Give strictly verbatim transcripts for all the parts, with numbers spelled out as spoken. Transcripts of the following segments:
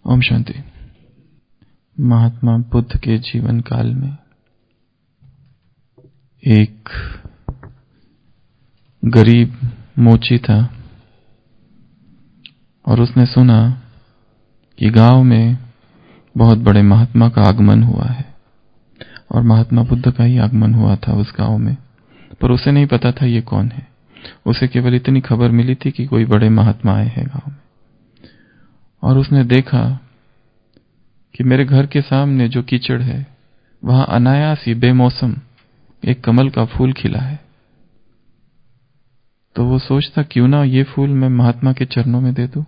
ओम शांति। महात्मा बुद्ध के जीवन काल में एक गरीब मोची था और उसने सुना कि गांव में बहुत बड़े महात्मा का आगमन हुआ है और महात्मा बुद्ध का ही आगमन हुआ था उस गांव में, पर उसे नहीं पता था ये कौन है। उसे केवल इतनी खबर मिली थी कि कोई बड़े महात्मा आए हैं गांव में। और उसने देखा कि मेरे घर के सामने जो कीचड़ है वहां अनायास ही बेमौसम एक कमल का फूल खिला है। तो वो सोचता क्यों ना ये फूल मैं महात्मा के चरणों में दे दूं।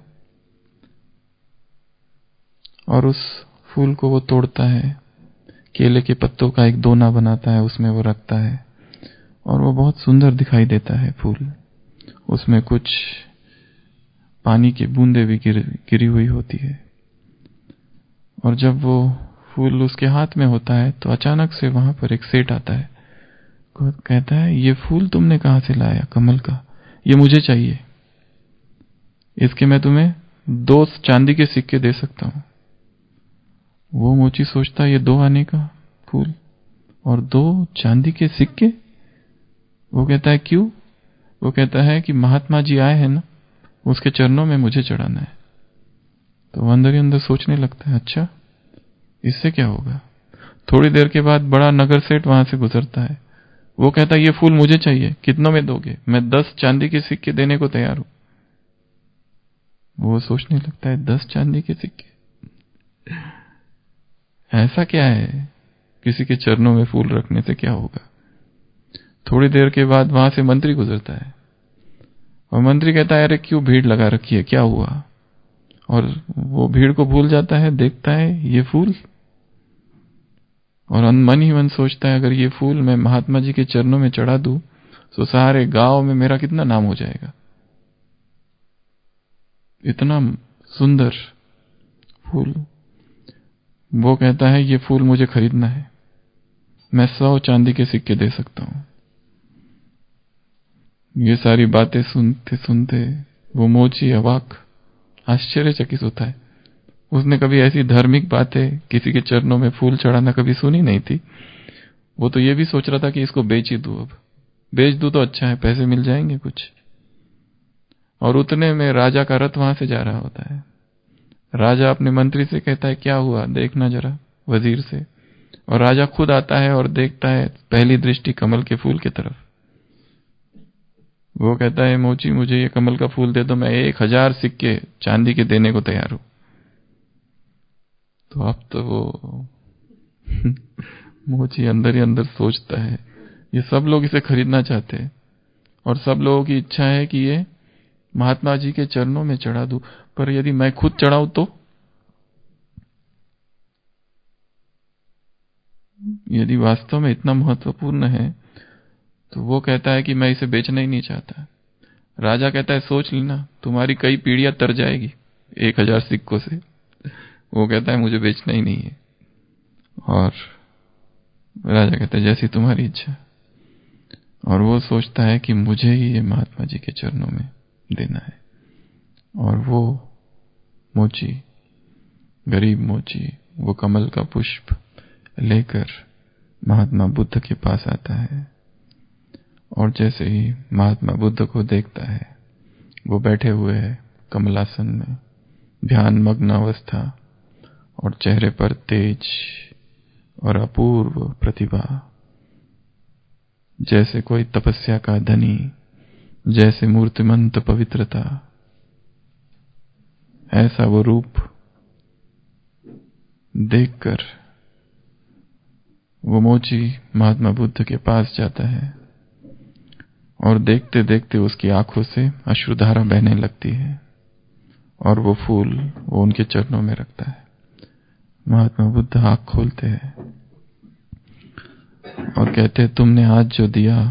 और उस फूल को वो तोड़ता है, केले के पत्तों का एक दोना बनाता है, उसमें वो रखता है और वो बहुत सुंदर दिखाई देता है फूल। उसमें कुछ पानी की बूंदें भी गिर, गिरी हुई होती है। और जब वो फूल उसके हाथ में होता है तो अचानक से वहां पर एक सेठ आता है, कहता है ये फूल तुमने कहां से लाया कमल का, ये मुझे चाहिए, इसके मैं तुम्हें दो चांदी के सिक्के दे सकता हूं। वो मोची सोचता ये दो आने का फूल और दो चांदी के सिक्के। वो कहता है क्यों? वो कहता है कि महात्मा जी आए हैं ना, उसके चरणों में मुझे चढ़ाना है। तो वो अंदर ही अंदर सोचने लगता है अच्छा इससे क्या होगा। थोड़ी देर के बाद बड़ा नगर सेठ वहां से गुजरता है। वो कहता है ये फूल मुझे चाहिए, कितनों में दोगे? मैं दस चांदी के सिक्के देने को तैयार हूं। वो सोचने लगता है दस चांदी के सिक्के, ऐसा क्या है, किसी के चरणों में फूल रखने से क्या होगा। थोड़ी देर के बाद वहां से मंत्री गुजरता है और मंत्री कहता है अरे क्यों भीड़ लगा रखी है, क्या हुआ? और वो भीड़ को भूल जाता है, देखता है ये फूल और मन ही मन सोचता है अगर ये फूल मैं महात्मा जी के चरणों में चढ़ा दूं तो सारे गांव में मेरा कितना नाम हो जाएगा। इतना सुंदर फूल। वो कहता है ये फूल मुझे खरीदना है, मैं सौ चांदी के सिक्के दे सकता हूं। ये सारी बातें सुनते सुनते वो मोची अवाक आश्चर्यचकित होता है। उसने कभी ऐसी धार्मिक बातें, किसी के चरणों में फूल चढ़ाना कभी सुनी नहीं थी। वो तो ये भी सोच रहा था कि इसको बेच ही दूं, अब बेच दूं तो अच्छा है, पैसे मिल जाएंगे कुछ। और उतने में राजा का रथ वहां से जा रहा होता है। राजा अपने मंत्री से कहता है क्या हुआ देखना जरा, वजीर से। और राजा खुद आता है और देखता है पहली दृष्टि कमल के फूल की तरफ। वो कहता है मोची मुझे ये कमल का फूल दे दो, मैं एक हजार सिक्के चांदी के देने को तैयार हूं। तो अब तो वो मोची अंदर ही अंदर सोचता है ये सब लोग इसे खरीदना चाहते हैं और सब लोगों की इच्छा है कि ये महात्मा जी के चरणों में चढ़ा दूं, पर यदि मैं खुद चढ़ाऊं तो? यदि वास्तव में इतना महत्वपूर्ण है तो वो कहता है कि मैं इसे बेचना ही नहीं चाहता। राजा कहता है सोच लेना, तुम्हारी कई पीढ़ियां तर जाएगी एक हजार सिक्कों से। वो कहता है मुझे बेचना ही नहीं है। और राजा कहता है जैसी तुम्हारी इच्छा। और वो सोचता है कि मुझे ही ये महात्मा जी के चरणों में देना है। और वो मोची, गरीब मोची, वो कमल का पुष्प लेकर महात्मा बुद्ध के पास आता है। और जैसे ही महात्मा बुद्ध को देखता है, वो बैठे हुए हैं कमलासन में, ध्यान मग्न अवस्था, और चेहरे पर तेज और अपूर्व प्रतिभा, जैसे कोई तपस्या का धनी, जैसे मूर्तिमंत पवित्रता, ऐसा वो रूप देखकर वो मोची महात्मा बुद्ध के पास जाता है और देखते देखते उसकी आंखों से अश्रुधारा बहने लगती है और वो फूल वो उनके चरणों में रखता है। महात्मा बुद्ध आंख खोलते हैं और कहते हैं तुमने आज जो दिया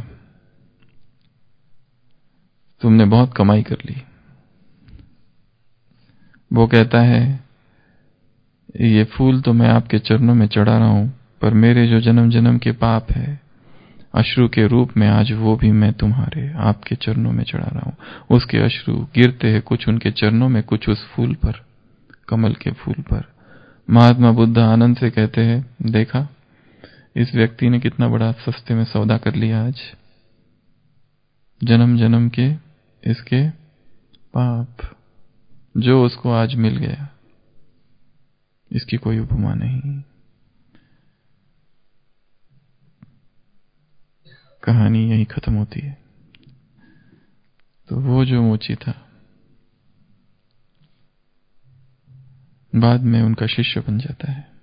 तुमने बहुत कमाई कर ली। वो कहता है ये फूल तो मैं आपके चरणों में चढ़ा रहा हूं, पर मेरे जो जन्म जन्म के पाप है अश्रु के रूप में आज वो भी मैं तुम्हारे आपके चरणों में चढ़ा रहा हूं। उसके अश्रु गिरते हैं, कुछ उनके चरणों में, कुछ उस फूल पर, कमल के फूल पर। महात्मा बुद्ध आनंद से कहते हैं, देखा इस व्यक्ति ने कितना बड़ा सस्ते में सौदा कर लिया आज। जन्म जन्म के इसके पाप जो उसको आज मिल गया, इसकी कोई उपमा नहीं। कहानी यही खत्म होती है। तो वो जो मोची था बाद में उनका शिष्य बन जाता है।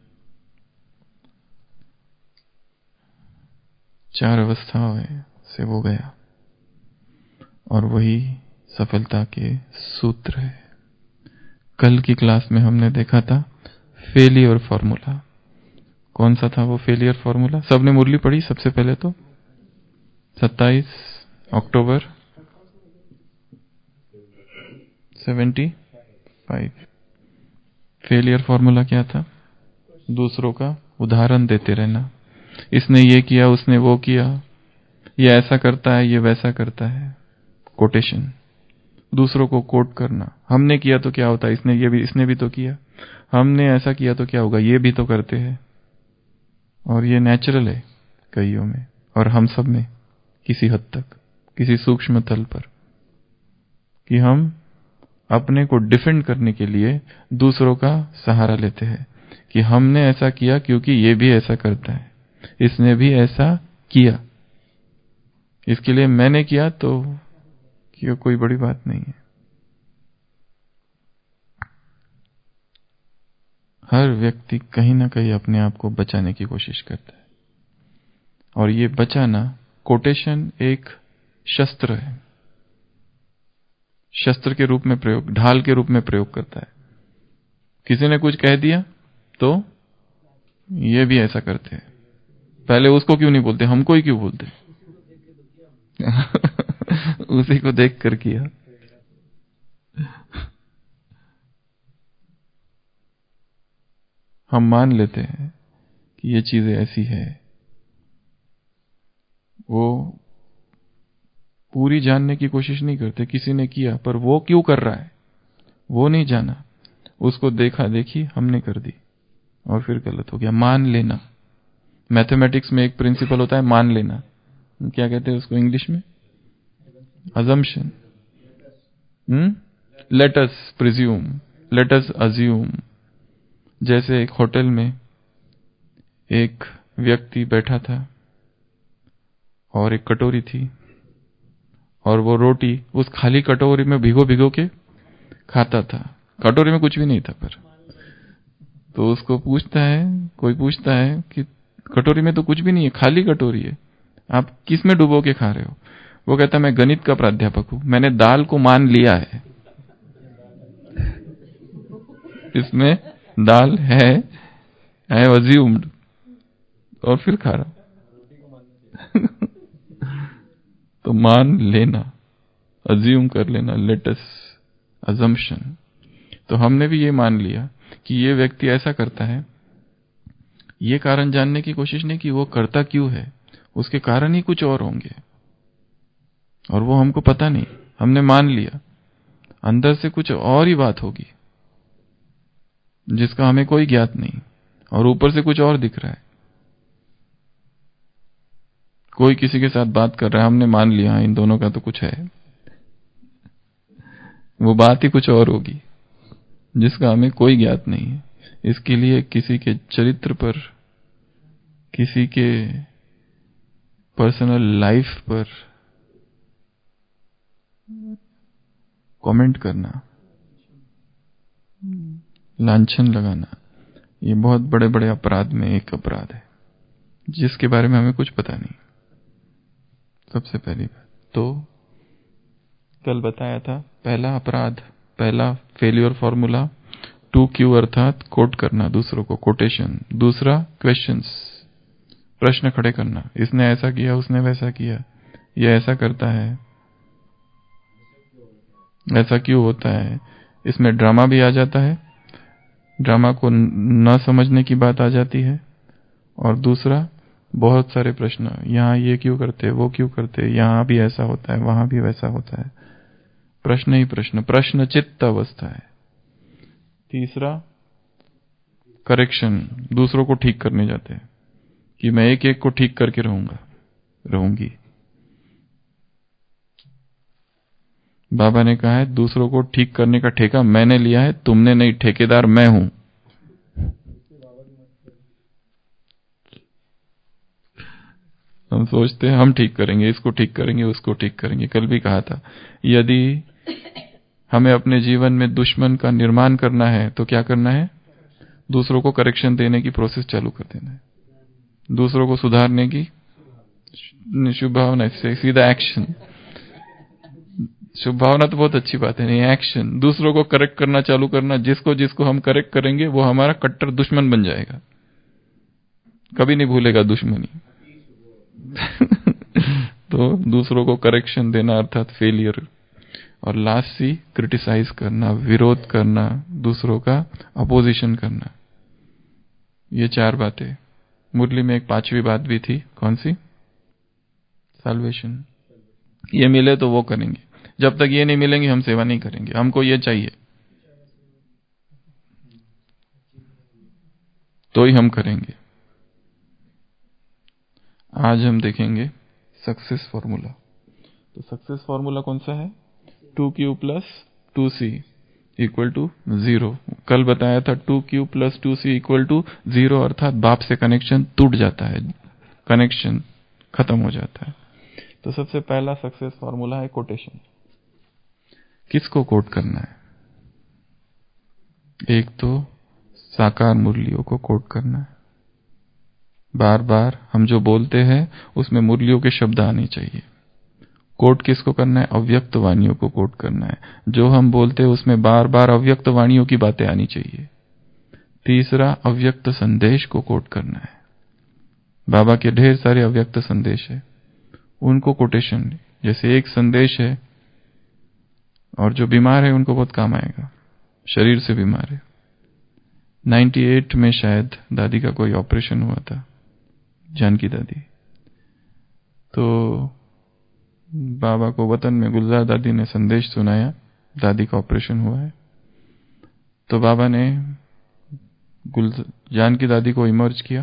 चार अवस्थाओं से वो गया और वही सफलता के सूत्र है। कल की क्लास में हमने देखा था फेलियर फॉर्मूला। कौन सा था वो फेलियर फॉर्मूला? सबने मुरली पढ़ी सबसे पहले तो सत्ताईस October seventy five. Failure formula क्या था? दूसरों का उदाहरण देते रहना। इसने ये किया, उसने वो किया, ये ऐसा करता है, ये वैसा करता है। कोटेशन, दूसरों को कोट करना। हमने किया तो क्या होता है, इसने ये भी इसने भी तो किया। हमने ऐसा किया तो क्या होगा, ये भी तो करते हैं। और ये नेचुरल है कईयों में और हम सब में किसी हद तक, किसी सूक्ष्म तल पर, कि हम अपने को डिफेंड करने के लिए दूसरों का सहारा लेते हैं कि हमने ऐसा किया क्योंकि ये भी ऐसा करता है, इसने भी ऐसा किया, इसके लिए मैंने किया तो क्यों, कोई बड़ी बात नहीं है। हर व्यक्ति कहीं ना कहीं अपने आप को बचाने की कोशिश करता है और ये बचाना, कोटेशन एक शस्त्र है, शस्त्र के रूप में प्रयोग, ढाल के रूप में प्रयोग करता है। किसी ने कुछ कह दिया तो ये भी ऐसा करते हैं, पहले उसको क्यों नहीं बोलते, हमको ही क्यों बोलते उसी को देख कर किया। हम मान लेते हैं कि ये चीजें ऐसी है, वो पूरी जानने की कोशिश नहीं करते। किसी ने किया पर वो क्यों कर रहा है वो नहीं जाना, उसको देखा देखी हमने कर दी और फिर गलत हो गया। मान लेना, मैथमेटिक्स में एक प्रिंसिपल होता है मान लेना, क्या कहते हैं उसको इंग्लिश में? Assumption. Hmm let us presume, let us assume. जैसे एक होटल में एक व्यक्ति बैठा था और एक कटोरी थी और वो रोटी उस खाली कटोरी में भिगो भिगो के खाता था। कटोरी में कुछ भी नहीं था, पर तो उसको पूछता है, कोई पूछता है कि कटोरी में तो कुछ भी नहीं है, खाली कटोरी है, आप किस में डुबो के खा रहे हो? वो कहता है मैं गणित का प्राध्यापक हूं, मैंने दाल को मान लिया है, इसमें दाल है, आई हैव अज्यूम्ड, और फिर खा रहा तो मान लेना, अज्यूम कर लेना, लेटस अजम्पशन। तो हमने भी ये मान लिया कि ये व्यक्ति ऐसा करता है, ये कारण जानने की कोशिश नहीं कि वो करता क्यों है, उसके कारण ही कुछ और होंगे और वो हमको पता नहीं, हमने मान लिया अंदर से कुछ और ही बात होगी जिसका हमें कोई ज्ञात नहीं, और ऊपर से कुछ और दिख रहा है। कोई किसी के साथ बात कर रहा है, हमने मान लिया इन दोनों का तो कुछ है, वो बात ही कुछ और होगी जिसका हमें कोई ज्ञात नहीं है। इसके लिए किसी के चरित्र पर, किसी के पर्सनल लाइफ पर कमेंट करना, लांछन लगाना, ये बहुत बड़े बड़े अपराध में एक अपराध है जिसके बारे में हमें कुछ पता नहीं। सबसे पहली बात तो कल बताया था, पहला अपराध, पहला फेलियर फॉर्मूला टू क्यू अर्थात कोट करना दूसरों को, कोटेशन। दूसरा क्वेश्चंस, प्रश्न खड़े करना, इसने ऐसा किया, उसने वैसा किया, ये ऐसा करता है, ऐसा क्यों होता है। इसमें ड्रामा भी आ जाता है, ड्रामा को न समझने की बात आ जाती है। और दूसरा बहुत सारे प्रश्न, यहाँ ये क्यों करते, वो क्यों करते, यहाँ भी ऐसा होता है, वहां भी वैसा होता है, प्रश्न ही प्रश्न, प्रश्न चित्त अवस्था है। तीसरा करेक्शन, दूसरों को ठीक करने जाते हैं कि मैं एक एक को ठीक करके रहूंगा रहूंगी। बाबा ने कहा है दूसरों को ठीक करने का ठेका मैंने लिया है, तुमने नहीं, ठेकेदार मैं हूं। हम सोचते हैं हम ठीक करेंगे, इसको ठीक करेंगे, उसको ठीक करेंगे। कल भी कहा था, यदि हमें अपने जीवन में दुश्मन का निर्माण करना है तो क्या करना है? दूसरों को करेक्शन देने की प्रोसेस चालू कर देना है, दूसरों को सुधारने की शुभ भावना से सीधा एक्शन। शुभ भावना तो बहुत अच्छी बात है, नहीं, एक्शन, दूसरों को करेक्ट करना चालू करना। जिसको जिसको हम करेक्ट करेंगे वो हमारा कट्टर दुश्मन बन जाएगा, कभी नहीं भूलेगा दुश्मनी। तो दूसरों को करेक्शन देना अर्थात फेलियर, और लास्ट सी क्रिटिसाइज करना, विरोध करना, दूसरों का अपोजिशन करना। ये चार बातें। मुरली में एक पांचवी बात भी थी, कौन सी? साल्वेशन। ये मिले तो वो करेंगे, जब तक ये नहीं मिलेंगे हम सेवा नहीं करेंगे, हमको ये चाहिए तो ही हम करेंगे। आज हम देखेंगे सक्सेस फॉर्मूला। तो सक्सेस फॉर्मूला कौन सा है? Two Q plus two C equal to zero. कल बताया था two Q plus two C equal to zero, अर्थात बाप से कनेक्शन टूट जाता है, कनेक्शन खत्म हो जाता है। तो सबसे पहला सक्सेस फॉर्मूला है कोटेशन। किसको कोट करना है? एक तो साकार मुरलियों को कोट करना है। बार बार हम जो बोलते हैं उसमें मुरलियों के शब्द आने चाहिए। कोट किसको करना है? अव्यक्त वाणियों को कोट करना है। जो हम बोलते हैं उसमें बार बार अव्यक्त वाणियों की बातें आनी चाहिए। तीसरा, अव्यक्त संदेश को कोट करना है। बाबा के ढेर सारे अव्यक्त संदेश है, उनको कोटेशन, जैसे एक संदेश है और जो बीमार है उनको बहुत काम आएगा, शरीर से बीमार है। अट्ठानवे में शायद दादी का कोई ऑपरेशन हुआ था, जानकी दादी। तो बाबा को वतन में गुलजार दादी ने संदेश सुनाया, दादी का ऑपरेशन हुआ है। तो बाबा ने जानकी दादी को इमर्ज किया,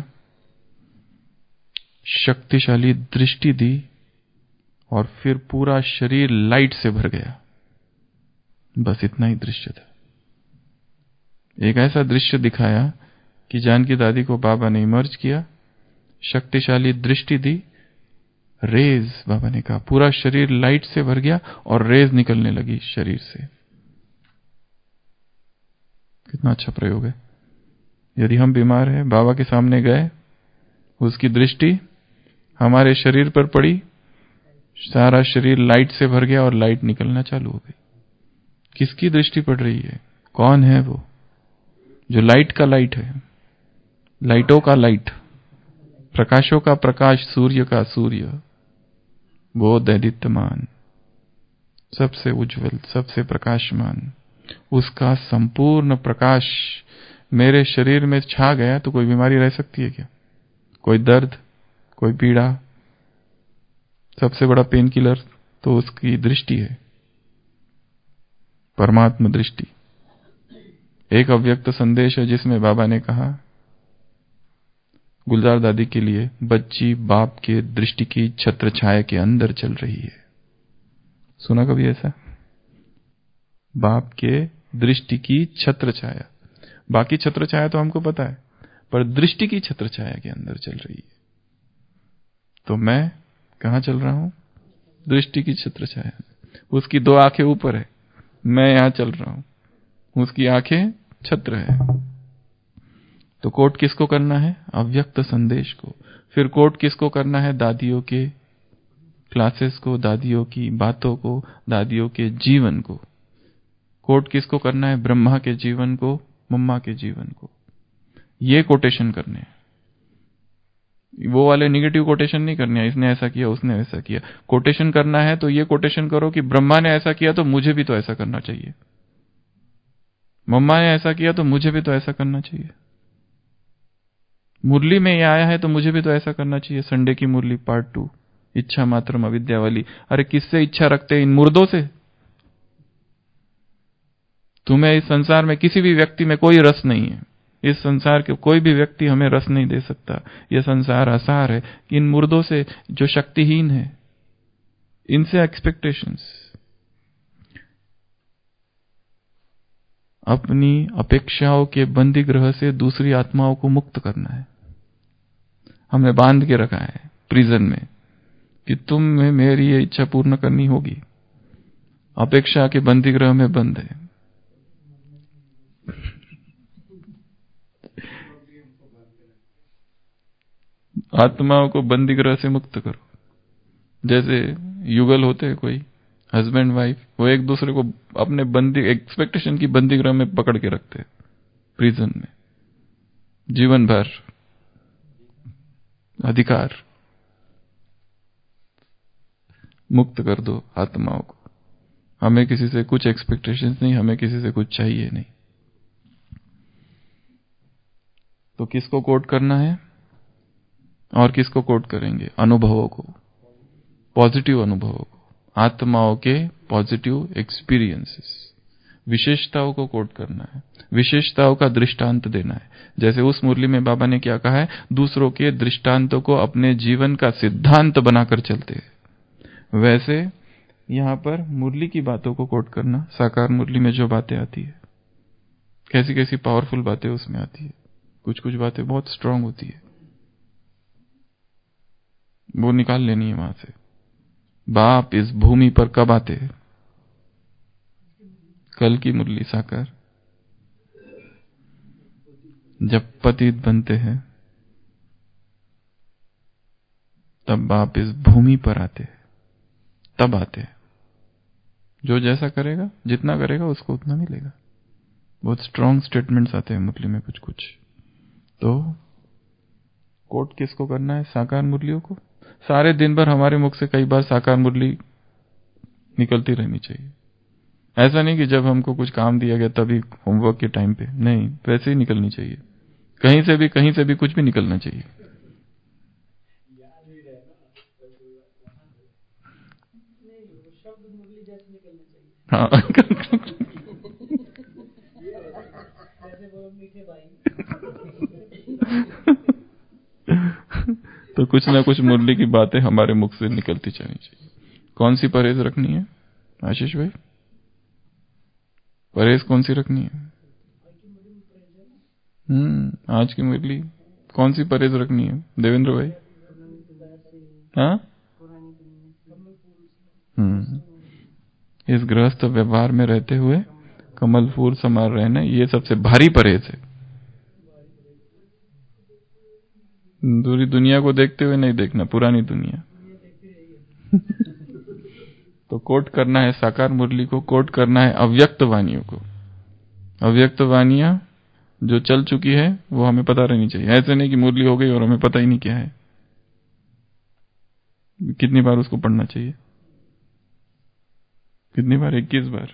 शक्तिशाली दृष्टि दी और फिर पूरा शरीर लाइट से भर गया। बस इतना ही दृश्य था। एक ऐसा दृश्य दिखाया कि जानकी दादी को बाबा ने इमर्ज किया, शक्तिशाली दृष्टि दी, रेज, बाबा ने कहा पूरा शरीर लाइट से भर गया और रेज निकलने लगी शरीर से। कितना अच्छा प्रयोग है। यदि हम बीमार हैं, बाबा के सामने गए, उसकी दृष्टि हमारे शरीर पर पड़ी, सारा शरीर लाइट से भर गया और लाइट निकलना चालू हो गई। किसकी दृष्टि पड़ रही है? कौन है वो? जो लाइट का लाइट है, लाइटों का लाइट, प्रकाशों का प्रकाश, सूर्य का सूर्य, वो दैदीप्यमान, सबसे उज्जवल, सबसे प्रकाशमान, उसका संपूर्ण प्रकाश मेरे शरीर में छा गया तो कोई बीमारी रह सकती है क्या? कोई दर्द, कोई पीड़ा? सबसे बड़ा पेन किलर तो उसकी दृष्टि है, परमात्मा दृष्टि। एक अव्यक्त संदेश है जिसमें बाबा ने कहा गुलजार दादी के लिए, बच्ची बाप के दृष्टि की छत्र छाया के अंदर चल रही है। सुना कभी ऐसा? बाप के दृष्टि की छत्र छाया, बाकी छत्र छाया तो हमको पता है, पर दृष्टि की छत्र छाया के अंदर चल रही है। तो मैं कहां चल रहा हूं? दृष्टि की छत्र छाया। उसकी दो आंखें ऊपर है, मैं यहां चल रहा हूं, उसकी आंखें छत्र है। तो कोट किसको करना है? अव्यक्त संदेश को। फिर कोट किसको करना है? दादियों के क्लासेस को, दादियों की बातों को, दादियों के जीवन को। कोट किसको करना है? ब्रह्मा के जीवन को, मम्मा के जीवन को। ये कोटेशन करने हैं। वो वाले निगेटिव कोटेशन नहीं करने हैं, इसने ऐसा किया, उसने ऐसा किया। कोटेशन करना है तो ये कोटेशन करो कि ब्रह्मा ने ऐसा किया तो मुझे भी तो ऐसा करना चाहिए, मम्मा ने ऐसा किया तो मुझे भी तो ऐसा करना चाहिए, मुरली में ये आया है तो मुझे भी तो ऐसा करना चाहिए। संडे की मुरली पार्ट टू, इच्छा मात्रम अविद्या वाली। अरे किससे इच्छा रखते हैं? इन मुर्दों से। तुम्हें इस संसार में किसी भी व्यक्ति में कोई रस नहीं है। इस संसार के कोई भी व्यक्ति हमें रस नहीं दे सकता। यह संसार असार है। इन मुर्दों से जो शक्तिहीन है, इनसे एक्सपेक्टेशंस। अपनी अपेक्षाओं के बंदी ग्रह से दूसरी आत्माओं को मुक्त करना है। हमने बांध के रखा है प्रिजन में कि तुम्हें मेरी ये इच्छा पूर्ण करनी होगी। अपेक्षा के बंदी ग्रह में बंद है। आत्माओं को बंदी ग्रह से मुक्त करो। जैसे युगल होते हैं कोई हस्बैंड वाइफ, वो एक दूसरे को अपने बंदी एक्सपेक्टेशन की बंदी ग्रह में पकड़ के रखते हैं प्रिजन में जीवन भर। अधिकार मुक्त कर दो आत्माओं को। हमें किसी से कुछ एक्सपेक्टेशंस नहीं, हमें किसी से कुछ चाहिए नहीं। तो किसको कोट करना है और किसको कोट करेंगे? अनुभवों को, पॉजिटिव अनुभवों को, आत्माओं के पॉजिटिव एक्सपीरियंसेस, विशेषताओं को कोट करना है, विशेषताओं का दृष्टांत देना है। जैसे उस मुरली में बाबा ने क्या कहा है, दूसरों के दृष्टांतों को अपने जीवन का सिद्धांत बनाकर चलते हैं। वैसे यहां पर मुरली की बातों को कोट करना, साकार मुरली में जो बातें आती है, कैसी कैसी पावरफुल बातें उसमें आती है। कुछ कुछ बातें बहुत स्ट्रांग होती है, वो निकाल लेनी है वहां से। बाप इस भूमि पर कब आते हैं? कल की मुरली साकार, जब पतित बनते हैं तब बाप इस भूमि पर आते हैं, तब आते हैं। जो जैसा करेगा, जितना करेगा उसको उतना मिलेगा। बहुत स्ट्रांग स्टेटमेंट्स आते हैं मुरली में कुछ कुछ। तो कोट किसको करना है? साकार मुरलियों को। सारे दिन भर हमारे मुख से कई बार साकार मुरली निकलती रहनी चाहिए। ऐसा नहीं कि जब हमको कुछ काम दिया गया तभी होमवर्क के टाइम पे, नहीं, वैसे ही निकलनी चाहिए। कहीं से भी कहीं से भी कुछ भी निकलना चाहिए। हाँ तो कुछ ना कुछ मुरली की बातें हमारे मुख से निकलती जानी चाहिए। कौन सी परहेज रखनी है आशीष भाई? परहेज कौन सी रखनी है? हम्म आज की मुरली कौन सी परहेज रखनी है देवेंद्र भाई? हाँ, हम्म इस गृहस्थ व्यवहार में रहते हुए कमल फूल समा रहना, ये सबसे भारी परहेज है। दूरी दुनिया को देखते हुए नहीं देखना, पुरानी दुनिया। तो कोट करना है साकार मुरली को, कोट करना है अव्यक्त वाणियों को। अव्यक्त वाणियां जो चल चुकी है वो हमें पता रहनी चाहिए। ऐसे नहीं कि मुरली हो गई और हमें पता ही नहीं क्या है। कितनी बार उसको पढ़ना चाहिए? कितनी बार? इक्कीस बार।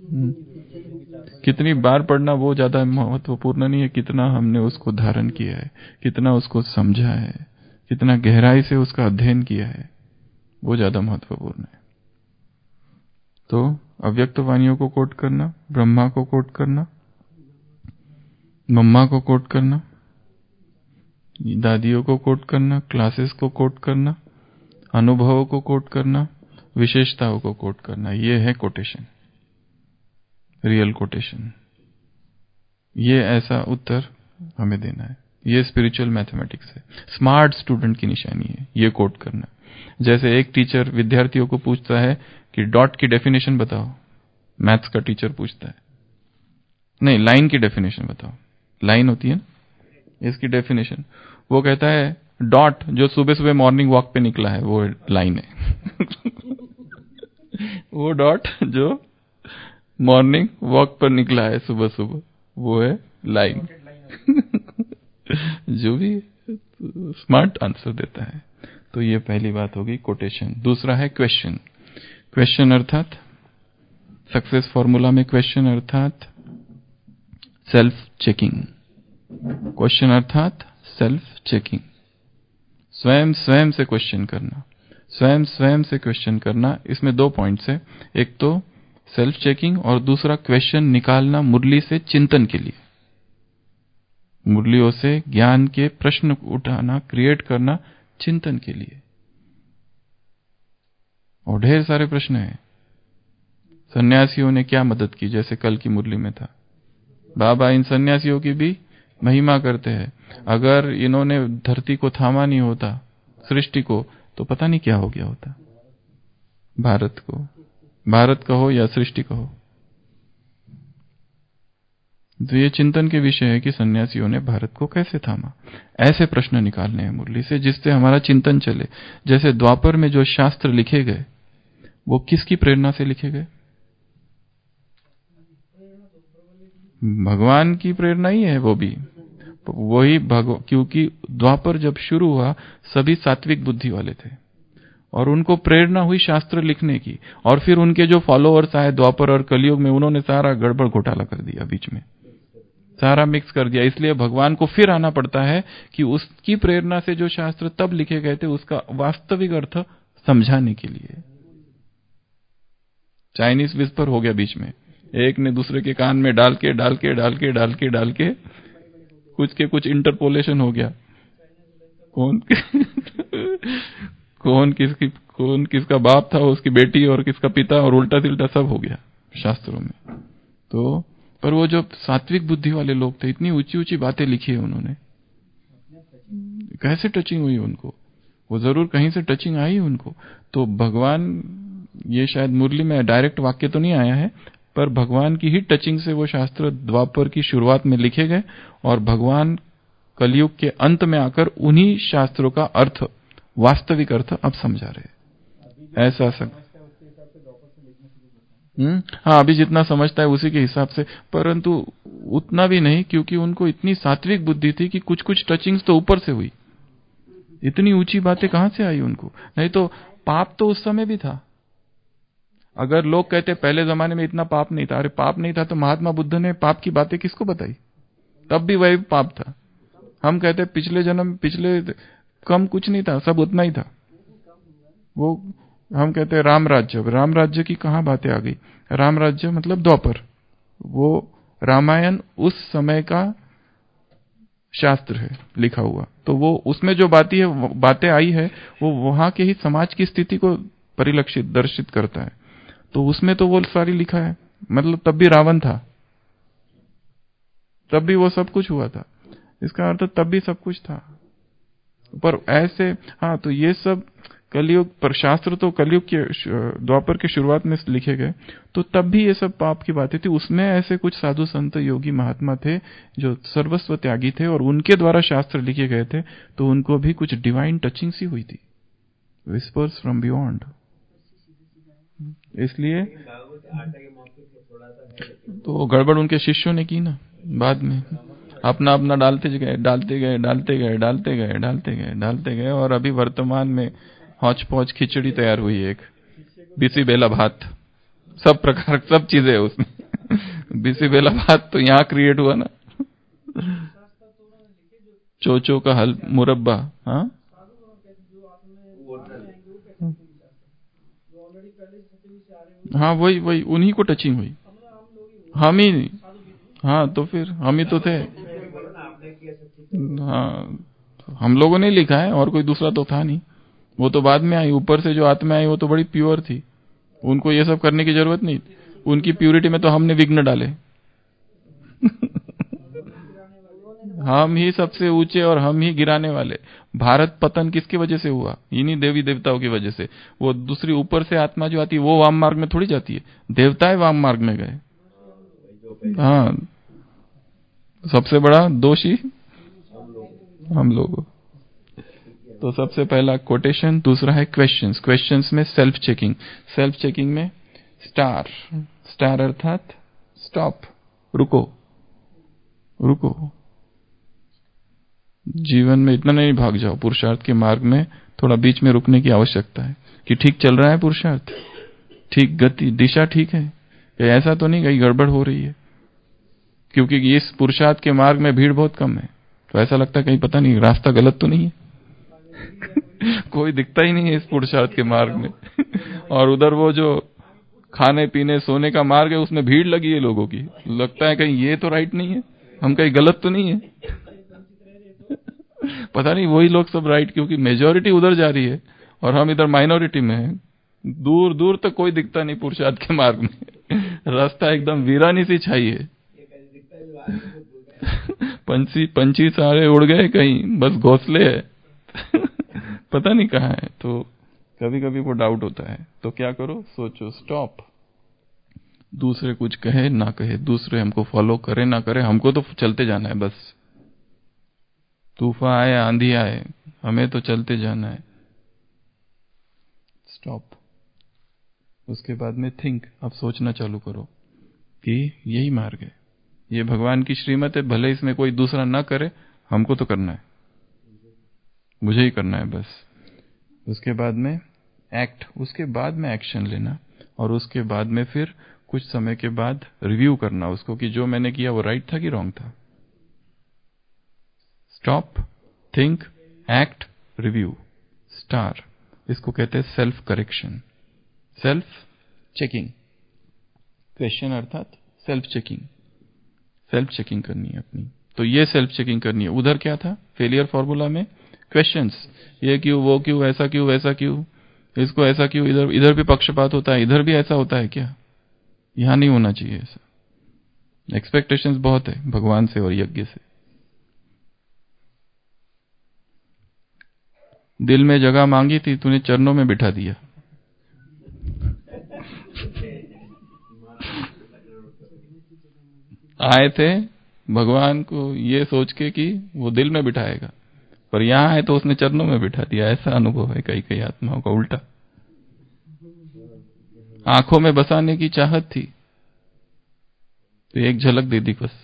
कितनी बार पढ़ना वो ज्यादा महत्वपूर्ण नहीं है, कितना हमने उसको धारण किया है, कितना उसको समझा है, कितना गहराई से उसका अध्ययन किया है, वो ज्यादा महत्वपूर्ण है। तो अव्यक्त वाणियों को कोट करना, ब्रह्मा को कोट करना, मम्मा को कोट करना, दादियों को कोट करना, क्लासेस को कोट करना, अनुभवों को कोट करना, विशेषताओं को कोट करना। ये है कोटेशन, रियल कोटेशन। ये ऐसा उत्तर हमें देना है। ये स्पिरिचुअल मैथमेटिक्स है, स्मार्ट स्टूडेंट की निशानी है ये कोट करना। जैसे एक टीचर विद्यार्थियों को पूछता है कि डॉट की डेफिनेशन बताओ, मैथ्स का टीचर पूछता है, नहीं लाइन की डेफिनेशन बताओ, लाइन होती है ना, इसकी डेफिनेशन। वो कहता है डॉट जो सुबह सुबह मॉर्निंग वॉक पे निकला है वो लाइन है। वो डॉट जो मॉर्निंग वॉक पर निकला है सुबह सुबह वो है लाइन। जो भी स्मार्ट आंसर देता है। तो ये पहली बात होगी कोटेशन। दूसरा है क्वेश्चन। क्वेश्चन अर्थात सक्सेस फॉर्मूला में क्वेश्चन अर्थात सेल्फ चेकिंग। क्वेश्चन अर्थात सेल्फ चेकिंग, स्वयं स्वयं से क्वेश्चन करना, स्वयं स्वयं से क्वेश्चन करना। इसमें दो पॉइंट्स है, एक तो सेल्फ चेकिंग, और दूसरा क्वेश्चन निकालना मुरली से चिंतन के लिए, मुरलियों से ज्ञान के प्रश्न उठाना, क्रिएट करना चिंतन के लिए। और ढेर सारे प्रश्न हैं। सन्यासियों ने क्या मदद की, जैसे कल की मुरली में था, बाबा इन सन्यासियों की भी महिमा करते हैं। अगर इन्होंने धरती को थामा नहीं होता, सृष्टि को, तो पता नहीं क्या हो गया होता। भारत को, भारत कहो या सृष्टि कहो। तो ये चिंतन के विषय है कि सन्यासियों ने भारत को कैसे थामा। ऐसे प्रश्न निकालने हैं मुरली से, जिससे हमारा चिंतन चले। जैसे द्वापर में जो शास्त्र लिखे गए, वो किसकी प्रेरणा से लिखे गए? भगवान की प्रेरणा ही है वो भी। वही भगव क्योंकि द्वापर जब शुरू हुआ, सभी सात्विक बुद्धि वाले थे और उनको प्रेरणा हुई शास्त्र लिखने की। और फिर उनके जो फॉलोअर्स आए द्वापर और कलयुग में, उन्होंने सारा गड़बड़ घोटाला कर दिया, बीच में सारा मिक्स कर दिया। इसलिए भगवान को फिर आना पड़ता है कि उसकी प्रेरणा से जो शास्त्र तब लिखे गए थे, उसका वास्तविक अर्थ समझाने के लिए। चाइनीज विस्पर हो गया बीच में, एक ने दूसरे के कान में डाल के डाल के डाल के डाल के डाल के कुछ के कुछ इंटरपोलेशन हो गया। कौन कौन किसकी कौन किसका बाप था, उसकी बेटी, और किसका पिता, और उल्टा तिल्टा सब हो गया शास्त्रों में। तो पर वो जो सात्विक बुद्धि वाले लोग थे, इतनी ऊंची ऊंची बातें लिखी है उन्होंने, कैसे टचिंग हुई उनको? वो जरूर कहीं से टचिंग आई उनको। तो भगवान, ये शायद मुरली में डायरेक्ट वाक्य तो नहीं आया है, पर भगवान की ही टचिंग से वो शास्त्र द्वापर की शुरुआत में लिखे गए, और भगवान कलयुग के अंत में आकर उन्हीं शास्त्रों का अर्थ, वास्तविक अर्थ अब समझा रहे। ऐसा सब हम्म हाँ, अभी जितना समझता है उसी के हिसाब से, परंतु उतना भी नहीं, क्योंकि उनको इतनी सात्विक बुद्धि थी कि कुछ कुछ टचिंग्स तो ऊपर से हुई। इतनी ऊंची बातें कहां से आई उनको? नहीं तो पाप तो उस समय भी था। अगर लोग कहते पहले जमाने में इतना पाप नहीं था, अरे पाप नहीं था तो महात्मा बुद्ध ने पाप की बातें किसको बताई? तब भी वही पाप था। हम कहते पिछले जन्म, पिछले कम कुछ नहीं था, सब उतना ही था। वो हम कहते हैं राम राज्य, राम राज्य की कहां बातें आ गई? राम राज्य मतलब द्वापर। वो रामायण उस समय का शास्त्र है लिखा हुआ, तो वो उसमें जो बातें है बातें आई है, वो वहां के ही समाज की स्थिति को परिलक्षित दर्शित करता है। तो उसमें तो वो सारी लिखा है। मतलब तब भी रावण था, तब भी वो सब कुछ हुआ था। इसका अर्थ तब भी सब कुछ था। पर ऐसे, हाँ, तो ये सब कलयुग पर, शास्त्र तो कलयुग के द्वापर के शुरुआत में लिखे गए, तो तब भी ये सब पाप की बातें थी। उसमें ऐसे कुछ साधु संत योगी महात्मा थे जो सर्वस्व त्यागी थे, और उनके द्वारा शास्त्र लिखे गए थे, तो उनको भी कुछ डिवाइन टचिंग सी हुई थी, विस्पर्स फ्रॉम बियॉन्ड। इसलिए तो गड़बड़ उनके शिष्यों ने की ना, बाद में अपना अपना डालते गए डालते गए डालते गए डालते गए डालते गए डालते गए और अभी वर्तमान में हौच पौच खिचड़ी तैयार हुई है, एक बिसी बेला भात, सब प्रकार सब चीजें है उसमें। बिसी बेला भात तो यहाँ क्रिएट हुआ ना, चोचो का हल मुरब्बा। हाँ, हाँ, वही वही उन्हीं को टचिंग हुई। हम ही, हाँ, तो फिर हम ही तो थे। हाँ, हम लोगों ने लिखा है, और कोई दूसरा तो था नहीं। वो तो बाद में आई, ऊपर से जो आत्मा आई वो तो बड़ी प्योर थी, उनको ये सब करने की जरूरत नहीं। उनकी प्यूरिटी में तो हमने विघ्न डाले। हम ही सबसे ऊंचे और हम ही गिराने वाले। भारत पतन किसकी वजह से हुआ? इन्हीं देवी देवताओं की वजह से। वो दूसरी ऊपर से आत्मा जो आती है वो वाम मार्ग में थोड़ी जाती है, देवताएं वाम मार्ग में गए। हाँ, सबसे बड़ा दोषी हम लोग। तो सबसे पहला कोटेशन, दूसरा है क्वेश्चंस। क्वेश्चंस में सेल्फ चेकिंग, सेल्फ चेकिंग में स्टार, स्टार अर्थात स्टॉप, रुको रुको। जीवन में इतना नहीं भाग जाओ, पुरुषार्थ के मार्ग में थोड़ा बीच में रुकने की आवश्यकता है कि ठीक चल रहा है पुरुषार्थ, ठीक गति दिशा ठीक है, ऐसा तो नहीं कहीं गड़बड़ हो रही है। क्योंकि इस पुरुषार्थ के मार्ग में भीड़ बहुत कम है, तो ऐसा लगता है कहीं पता नहीं रास्ता गलत तो नहीं है। कोई दिखता ही नहीं है इस पुरुषार्थ के मार्ग में। और उधर वो जो खाने पीने सोने का मार्ग है, उसमें भीड़ लगी है लोगों की। लगता है कहीं ये तो राइट नहीं है, हम कहीं गलत तो नहीं है। पता नहीं वही लोग सब राइट, क्योंकि मेजोरिटी उधर जा रही है और हम इधर माइनॉरिटी में हैं। दूर दूर तक कोई दिखता नहीं पुरुषार्थ के मार्ग में। रास्ता एकदम वीरानी सी छाई है। पंछी पंछी सारे उड़ गए कहीं, बस घोंसले है। पता नहीं कहाँ है। तो कभी कभी वो डाउट होता है। तो क्या करो, सोचो, स्टॉप। दूसरे कुछ कहे ना कहे, दूसरे हमको फॉलो करे ना करे, हमको तो चलते जाना है बस। तूफान आए आंधी आए, हमें तो चलते जाना है। स्टॉप। उसके बाद में थिंक, अब सोचना चालू करो कि यही मार्ग है, ये भगवान की श्रीमत है, भले इसमें कोई दूसरा ना करे, हमको तो करना है, मुझे ही करना है बस। उसके बाद में एक्ट, उसके बाद में एक्शन लेना, और उसके बाद में फिर कुछ समय के बाद रिव्यू करना उसको कि जो मैंने किया वो राइट था कि रॉन्ग था। Stop, think, act, review, star. इसको कहते हैं self correction, self checking. Question अर्थात सेल्फ चेकिंग, सेल्फ चेकिंग करनी है अपनी। तो ये सेल्फ चेकिंग करनी है। उधर क्या था फेलियर फॉर्मूला में? क्वेश्चंस, ये क्यों, वो क्यों, ऐसा क्यों, वैसा क्यों, इसको ऐसा क्यों, इधर इधर भी पक्षपात होता है, इधर भी ऐसा होता है क्या, यहां नहीं होना चाहिए ऐसा। एक्सपेक्टेशंस बहुत है भगवान से और यज्ञ से। दिल में जगह मांगी थी, तूने चरणों में बिठा दिया। आए थे भगवान को ये सोच के कि वो दिल में बिठाएगा, पर यहां आए तो उसने चरणों में बिठा दिया। ऐसा अनुभव है कई कई आत्माओं का उल्टा। आंखों में बसाने की चाहत थी तो एक झलक दे दी बस,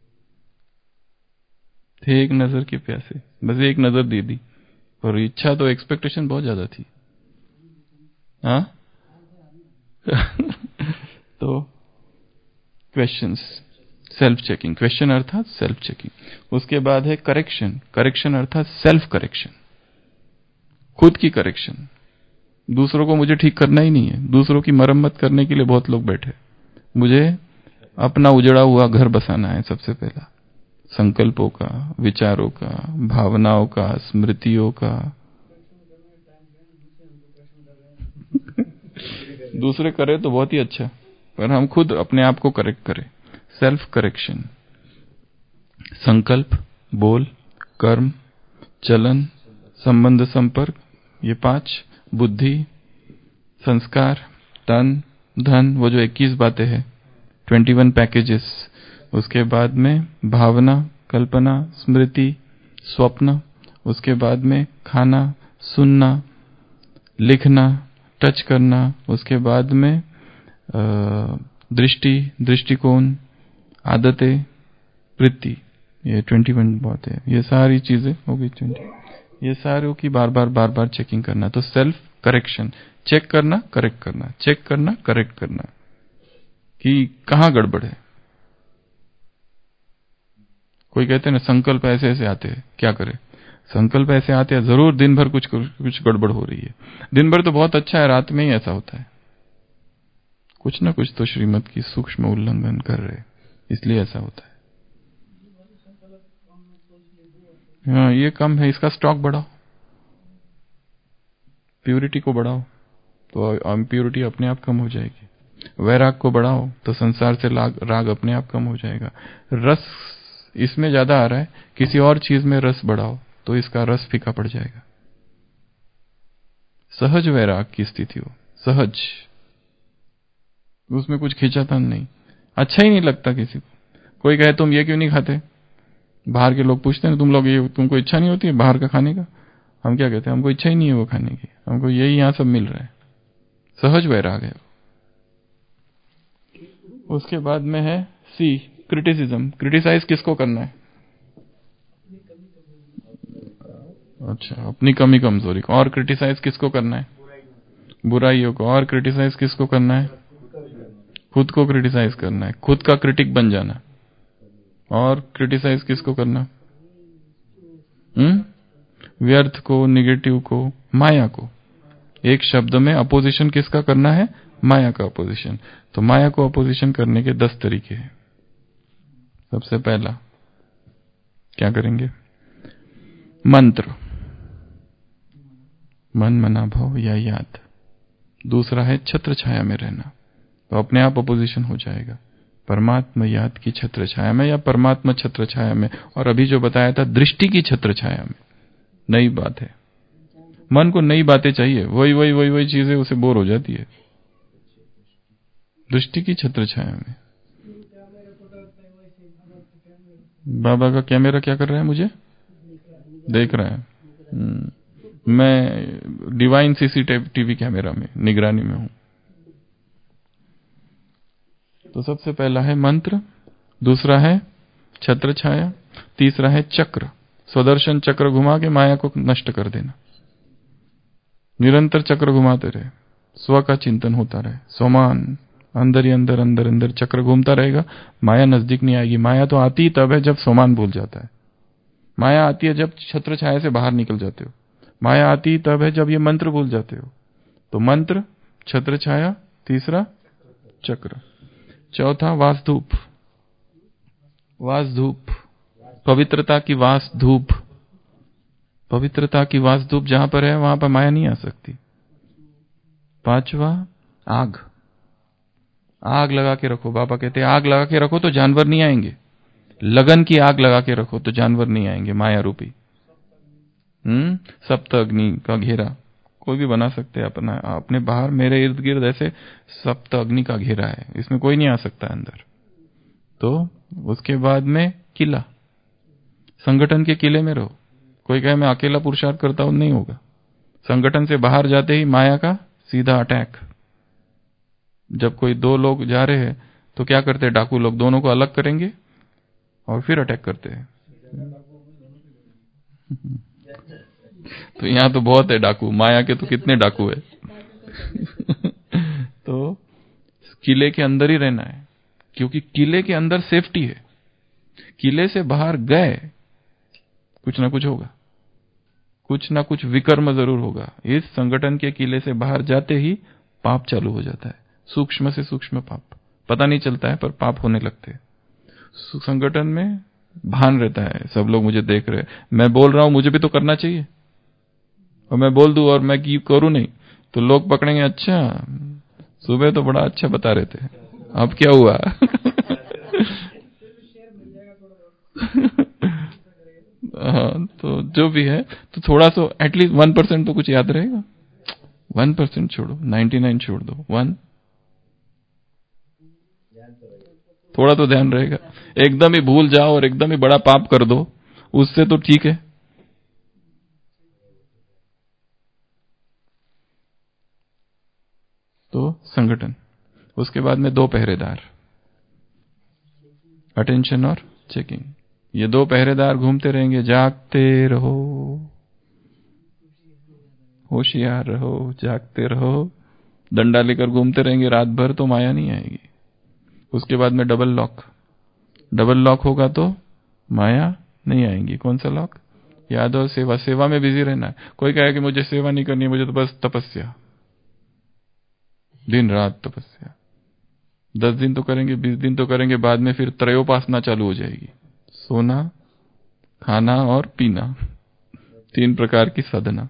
थे एक नजर के प्यासे, बस एक नजर दे दी, और इच्छा तो, एक्सपेक्टेशन बहुत ज्यादा थी। हाँ। तो क्वेश्चंस, सेल्फ चेकिंग, क्वेश्चन अर्थात सेल्फ चेकिंग। उसके बाद है करेक्शन, करेक्शन अर्थात सेल्फ करेक्शन, खुद की करेक्शन। दूसरों को मुझे ठीक करना ही नहीं है, दूसरों की मरम्मत करने के लिए बहुत लोग बैठे। मुझे अपना उजड़ा हुआ घर बसाना है सबसे पहला, संकल्पों का, विचारों का, भावनाओं का, स्मृतियों का। दूसरे करे तो बहुत ही अच्छा, पर हम खुद अपने आप को करेक्ट करें। सेल्फ करेक्शन, संकल्प, बोल, कर्म, चलन, संबंध, संपर्क, ये पांच, बुद्धि, संस्कार, तन, धन, वो जो इक्कीस बातें हैं, इक्कीस पैकेजेस। उसके बाद में भावना, कल्पना, स्मृति, स्वप्न। उसके बाद में खाना, सुनना, लिखना, टच करना। उसके बाद में दृष्टि, दृष्टिकोण, आदतें, वृत्ति, ये इक्कीस बातें है। ये सारी चीजें हो गई बीस। ये सारों की बार बार बार बार चेकिंग करना। तो सेल्फ करेक्शन, चेक करना, करेक्ट करना, चेक करना, करेक्ट करना कि कहां गड़बड़ है। कोई कहते हैं ना संकल्प ऐसे ऐसे आते हैं, क्या करे, संकल्प ऐसे आते हैं, जरूर दिन भर कुछ कुछ गड़बड़ हो रही है। दिन भर तो बहुत अच्छा है, रात में ही ऐसा होता है, कुछ ना कुछ तो श्रीमत की सूक्ष्म उल्लंघन कर रहे, इसलिए ऐसा होता है। हाँ, ये कम है, इसका स्टॉक बढ़ाओ, प्यूरिटी को बढ़ाओ तो इम्प्योरिटी अपने आप कम हो जाएगी। वैराग को बढ़ाओ तो संसार से राग, राग अपने आप कम हो जाएगा। रस इसमें ज्यादा आ रहा है, किसी और चीज में रस बढ़ाओ तो इसका रस फीका पड़ जाएगा। सहज वैराग की स्थिति हो, सहज, उसमें कुछ खींचातान नहीं, अच्छा ही नहीं लगता किसी को। कोई कहे तुम ये क्यों नहीं खाते, बाहर के लोग पूछते हैं तुम लोग ये, तुमको इच्छा नहीं होती है बाहर का खाने का? हम क्या कहते हैं, हमको इच्छा ही नहीं है वो खाने की, हमको यही यहां सब मिल रहा है। सहज वैराग है। उसके बाद में है सी, क्रिटिसिज्म। क्रिटिसाइज किसको करना है? अच्छा, अपनी कमी कमजोरी को। और क्रिटिसाइज किसको करना है? बुराइयों को। और क्रिटिसाइज किसको करना है? खुद को क्रिटिसाइज करना है, खुद का क्रिटिक बन जाना। और क्रिटिसाइज किसको करना? हम्म व्यर्थ को, निगेटिव को, माया को। एक शब्द में अपोजिशन किसका करना है? माया का अपोजिशन। तो माया को अपोजिशन करने के दस तरीके हैं। सबसे पहला क्या करेंगे? मंत्र, मन, मना, भाव या याद। दूसरा है छत्र छाया में रहना, तो अपने आप अपोजिशन हो जाएगा, परमात्मा याद की छत्र छाया में या परमात्मा छत्र छाया में। और अभी जो बताया था दृष्टि की छत्र छाया में, नई बात है। मन को नई बातें चाहिए, वही वही वही वही चीजें उसे बोर हो जाती है। दृष्टि की छत्र छाया में बाबा का कैमरा क्या कर रहा है? मुझे देख रहा है। मैं डिवाइन सीसीटीवी कैमरा में निगरानी में हूं। तो सबसे पहला है मंत्र, दूसरा है छत्र छाया, तीसरा है चक्र, स्वदर्शन चक्र घुमा के माया को नष्ट कर देना। निरंतर चक्र घुमाते रहे, स्व का चिंतन होता रहे, सोमान अंदर ही अंदर अंदर अंदर चक्र घूमता रहेगा, माया नजदीक नहीं आएगी। माया तो आती ही तब है जब सोमान भूल जाता है। माया आती है जब छत्र छाया से बाहर निकल जाते हो। माया आती ही तब है जब ये मंत्र भूल जाते हो। तो मंत्र, छत्र छाया, तीसरा चक्र, चौथा वास धूप। वास धूप, पवित्रता की वास धूप। पवित्रता की वास धूप जहां पर है वहां पर माया नहीं आ सकती। पांचवा आग, आग लगा के रखो। बाबा कहते हैं आग लगा के रखो तो जानवर नहीं आएंगे। लगन की आग लगा के रखो तो जानवर नहीं आएंगे, माया रूपी। हम्म सप्त अग्नि का घेरा कोई भी बना सकते हैं अपना अपने बाहर। मेरे इर्द गिर्द ऐसे सप्त अग्नि का घेरा है, इसमें कोई नहीं आ सकता अंदर। तो उसके बाद में किला, संगठन के किले में रहो। कोई कहे मैं अकेला पुरुषार्थ करता हूं, नहीं होगा। संगठन से बाहर जाते ही माया का सीधा अटैक। जब कोई दो लोग जा रहे हैं तो क्या करते हैं डाकू लोग? दोनों को अलग करेंगे और फिर अटैक करते हैं। तो यहां तो बहुत है डाकू, माया के तो कितने डाकू है। तो किले के अंदर ही रहना है, क्योंकि किले के अंदर सेफ्टी है। किले से बाहर गए कुछ ना कुछ होगा, कुछ ना कुछ विकर्म जरूर होगा। इस संगठन के किले से बाहर जाते ही पाप चालू हो जाता है, सूक्ष्म से सूक्ष्म पाप। पता नहीं चलता है पर पाप होने लगते हैं। संगठन में भान रहता है, सब लोग मुझे देख रहे हैं, मैं बोल रहा हूं मुझे भी तो करना चाहिए। और मैं बोल दूं और मैं की करूं नहीं तो लोग पकड़ेंगे, अच्छा सुबह तो बड़ा अच्छा बता रहे थे, अब क्या हुआ? हाँ, तो जो भी है तो थोड़ा सा एटलीस्ट वन परसेंट तो कुछ याद रहेगा। वन परसेंट छोड़ो, नाइन्टी नाइन छोड़ दो, वन थोड़ा तो ध्यान रहेगा। एकदम ही भूल जाओ और एकदम ही बड़ा पाप कर दो, उससे तो ठीक है। तो संगठन, उसके बाद में दो पहरेदार, अटेंशन और चेकिंग। ये दो पहरेदार घूमते रहेंगे, जागते रहो, होशियार रहो, जागते रहो। डंडा लेकर घूमते रहेंगे रात भर तो माया नहीं आएगी। उसके बाद में डबल लॉक, डबल लॉक होगा तो माया नहीं आएंगी। कौन सा लॉक? याद हो, सेवा। सेवा में बिजी रहना है। कोई कहे कि मुझे सेवा नहीं करनी, मुझे तो बस तपस्या, दिन रात तपस्या। दस दिन तो करेंगे, बीस दिन तो करेंगे, बाद में फिर त्रयोपासना चालू हो जाएगी। सोना, खाना और पीना, तीन प्रकार की साधना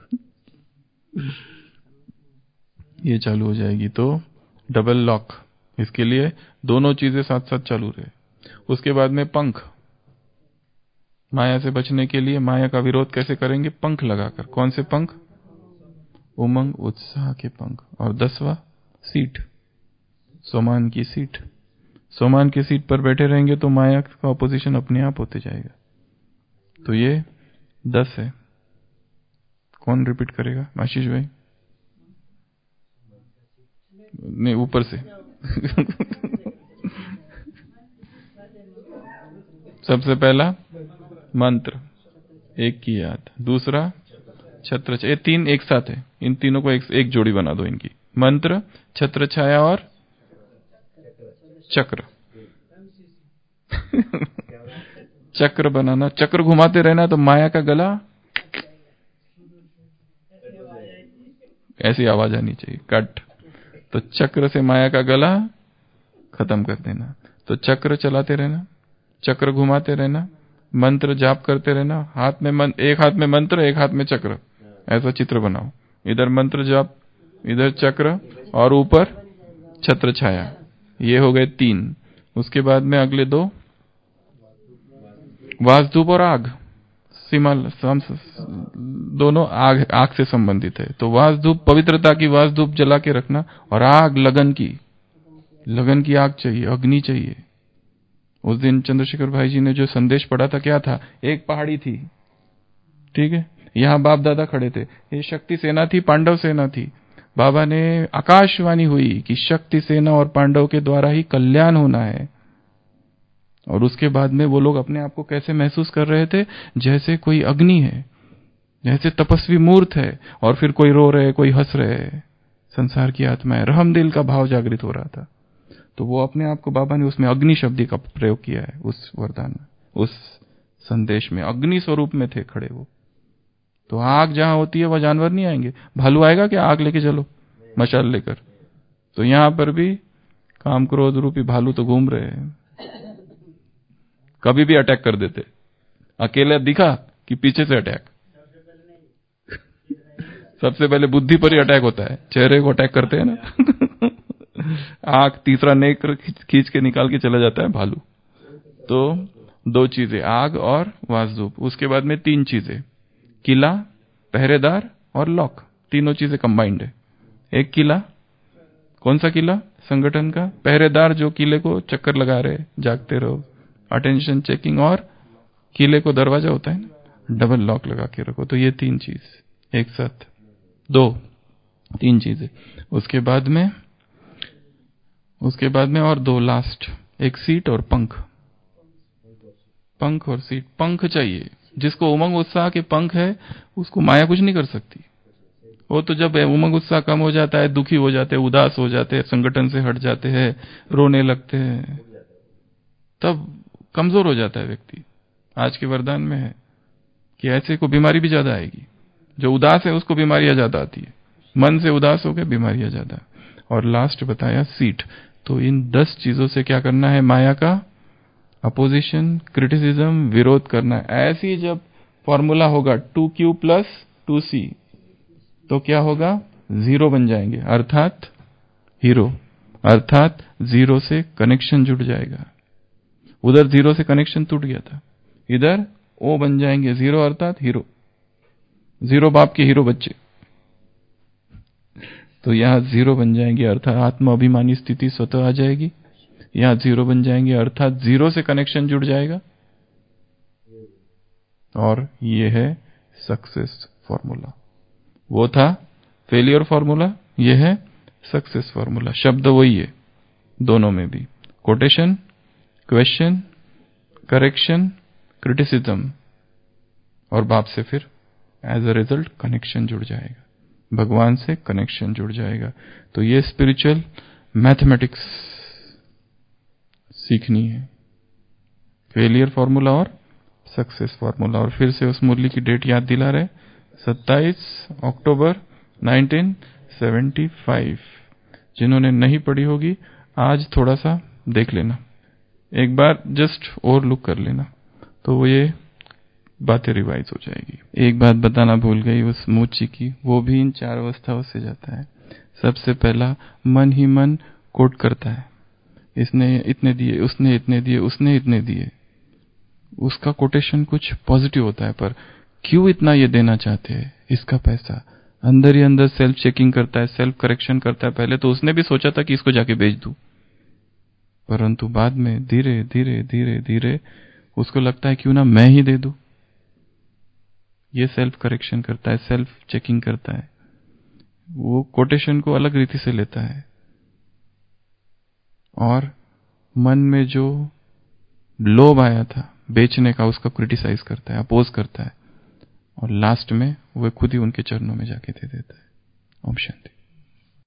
ये चालू हो जाएगी। तो डबल लॉक, इसके लिए दोनों चीजें साथ साथ चालू रहे। उसके बाद में पंख, माया से बचने के लिए माया का विरोध कैसे करेंगे? पंख लगाकर। कौन से पंख? उमंग उत्साह के पंख। और दसवां सीट, सोमान की सीट। सोमान की सीट पर बैठे रहेंगे तो माया का ऑपोजिशन अपने आप होते जाएगा। तो ये दस है। कौन रिपीट करेगा? आशीष भाई? नहीं, ऊपर से। सबसे पहला मंत्र, एक की याद। दूसरा छत्र, ये तीन एक साथ है, इन तीनों को एक, एक जोड़ी बना दो इनकी। मंत्र, छत्र छाया और चक्र। चक्र बनाना, चक्र घुमाते रहना तो माया का गला ऐसी आवाज आनी चाहिए, कट। तो चक्र से माया का गला खत्म कर देना। तो चक्र चलाते रहना, चक्र घुमाते रहना, मंत्र जाप करते रहना। हाथ में मन, एक हाथ में मंत्र, एक हाथ में चक्र, ऐसा चित्र बनाओ। इधर मंत्र जाप, इधर चक्र, और ऊपर छत्र छाया। ये हो गए तीन। उसके बाद में अगले दो, वासधूप और आग। सीमाल दोनों आग आग से संबंधित है। तो वासधूप, पवित्रता की वासधूप जला के रखना। और आग लगन की, लगन की आग चाहिए, अग्नि चाहिए। उस दिन चंद्रशेखर भाई जी ने जो संदेश पढ़ा था, क्या था? एक पहाड़ी थी, ठीक है, यहां बाप दादा खड़े थे, ये शक्ति सेना थी, पांडव सेना थी। बाबा ने आकाशवाणी हुई कि शक्ति सेना और पांडव के द्वारा ही कल्याण होना है। और उसके बाद में वो लोग अपने आप को कैसे महसूस कर रहे थे? जैसे कोई अग्नि है, जैसे तपस्वी मूर्त है, और फिर कोई रो रहे, कोई हंस रहे, संसार की आत्मा है, रहमदिल का भाव जागृत हो रहा था। तो वो अपने आप को, बाबा ने उसमें अग्नि शब्द का प्रयोग किया है, उस वरदान में, उस संदेश में अग्नि स्वरूप में थे खड़े वो। तो आग जहां होती है वह जानवर नहीं आएंगे। भालू आएगा क्या आग लेके चलो, मशाल लेकर? तो यहां पर भी काम क्रोध रूपी भालू तो घूम रहे हैं, कभी भी अटैक कर देते। अकेले दिखा कि पीछे से अटैक। सबसे पहले बुद्धि पर ही अटैक होता है, चेहरे को अटैक करते हैं ना। आंख तीसरा नेत्र खींच के निकाल के चला जाता है भालू। तो दो चीजें, आग और वासधूप। उसके बाद में तीन चीजें, किला, पहरेदार और लॉक। तीनों चीजें कंबाइंड है। एक किला, कौन सा किला? संगठन का। पहरेदार जो किले को चक्कर लगा रहे, जागते रहो, अटेंशन चेकिंग। और किले को दरवाजा होता है ना, डबल लॉक लगा के रखो। तो ये तीन चीज एक साथ, दो तीन चीजें। उसके बाद में उसके बाद में और दो लास्ट, एक सीट और पंख। पंख और सीट। पंख चाहिए, जिसको उमंग उत्साह के पंख है उसको माया कुछ नहीं कर सकती। वो तो जब उमंग उत्साह कम हो जाता है, दुखी हो जाते हैं, उदास हो जाते हैं, संगठन से हट जाते हैं, रोने लगते हैं, तब कमजोर हो जाता है व्यक्ति। आज के वरदान में है कि ऐसे को बीमारी भी ज्यादा आएगी। जो उदास है उसको बीमारियां ज्यादा आती है, मन से उदास हो गए बीमारियां ज्यादा। और लास्ट बताया सीट। तो इन दस चीजों से क्या करना है? माया का अपोजिशन, क्रिटिसिज्म, विरोध करना है। ऐसी जब फॉर्मूला होगा two Q plus two C, तो क्या होगा? जीरो बन जाएंगे, अर्थात हीरो, अर्थात जीरो से कनेक्शन जुड़ जाएगा। उधर जीरो से कनेक्शन टूट गया था, इधर ओ बन जाएंगे, जीरो अर्थात हीरो। जीरो बाप के हीरो बच्चे, तो यहां जीरो बन जाएंगे, अर्थात आत्म अभिमानी स्थिति स्वतः आ जाएगी। यहां जीरो बन जाएंगे, अर्थात जीरो से कनेक्शन जुड़ जाएगा। और ये है सक्सेस फॉर्मूला। वो था फेलियर फॉर्मूला, ये है सक्सेस फॉर्मूला। शब्द वही है दोनों में भी, कोटेशन, क्वेश्चन, करेक्शन, क्रिटिसिज्म, और बाप से फिर एज अ रिजल्ट कनेक्शन जुड़ जाएगा, भगवान से कनेक्शन जुड़ जाएगा। तो ये स्पिरिचुअल मैथमेटिक्स सीखनी है, फेलियर फॉर्मूला और सक्सेस फॉर्मूला। और फिर से उस मुरली की डेट याद दिला रहे, सत्ताईस अक्टूबर नाइनटीन सेवेंटी फाइव। जिन्होंने नहीं पढ़ी होगी आज थोड़ा सा देख लेना, एक बार जस्ट और लुक कर लेना, तो वो ये बातें रिवाइज हो जाएगी। एक बात बताना भूल गई उस मोची की, वो भी इन चार अवस्थाओं से जाता है। सबसे पहला, मन ही मन कोट करता है, इसने इतने दिए, उसने इतने दिए, उसने इतने दिए। उसका कोटेशन कुछ पॉजिटिव होता है, पर क्यों इतना ये देना चाहते हैं, इसका पैसा। अंदर ही अंदर सेल्फ चेकिंग करता है, सेल्फ करेक्शन करता है। पहले तो उसने भी सोचा था कि इसको जाके बेच दूं, परंतु बाद में धीरे धीरे धीरे धीरे उसको लगता है क्यों ना मैं ही दे दूं। ये सेल्फ करेक्शन करता है, सेल्फ चेकिंग करता है। वो कोटेशन को अलग रीति से लेता है, और मन में जो लोभ आया था बेचने का, उसका क्रिटिसाइज करता है, अपोज करता है, और लास्ट में वह खुद ही उनके चरणों में जाके दे देता है। ओम शांति।